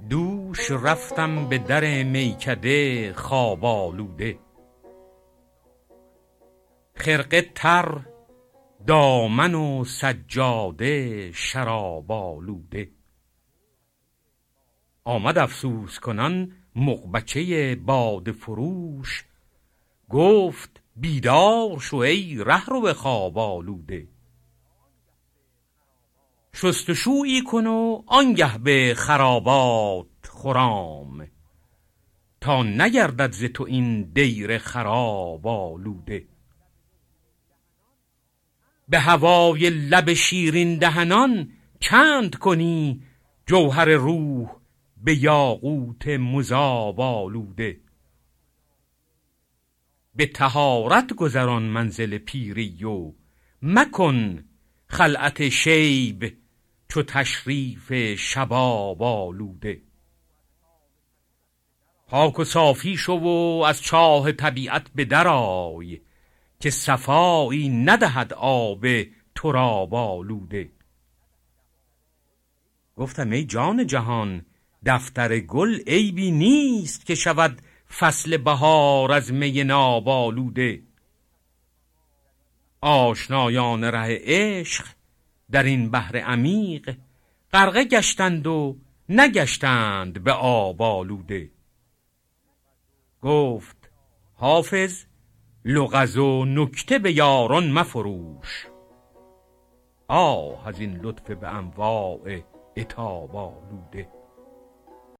دوش رفتم به در میکده خواب آلوده. خرقه تر، دامن و سجاده شراب آلوده. آمد افسوس کنان مغبچه باده فروش، گفت بیدار شو ای رهرو خواب آلوده. شستشویی کن و آنگه به خرابات خرام، تا نگردد ز تو این دیر خراب آلوده. به هوای لب شیرین دهنان چند کنی جوهر روح به یاقوت مذاب آلوده. به طهارت گذران منزل پیری و مکن خلعت شیب چو تشریف شباب آلوده. پاک و صافی شو و از چاه طبیعت به در آی، که صفایی ندهد آب تراب آلوده. گفتم ای جان جهان دفتر گل عیبی نیست، که شود فصل بهار از می ناب آلوده. آشنایان ره عشق در این بحر عمیق، غرقه گشتند و نگشتند به آب آلوده. گفت حافظ لغز و نکته به یاران مفروش، آه از این لطف به انواع عتاب آلوده.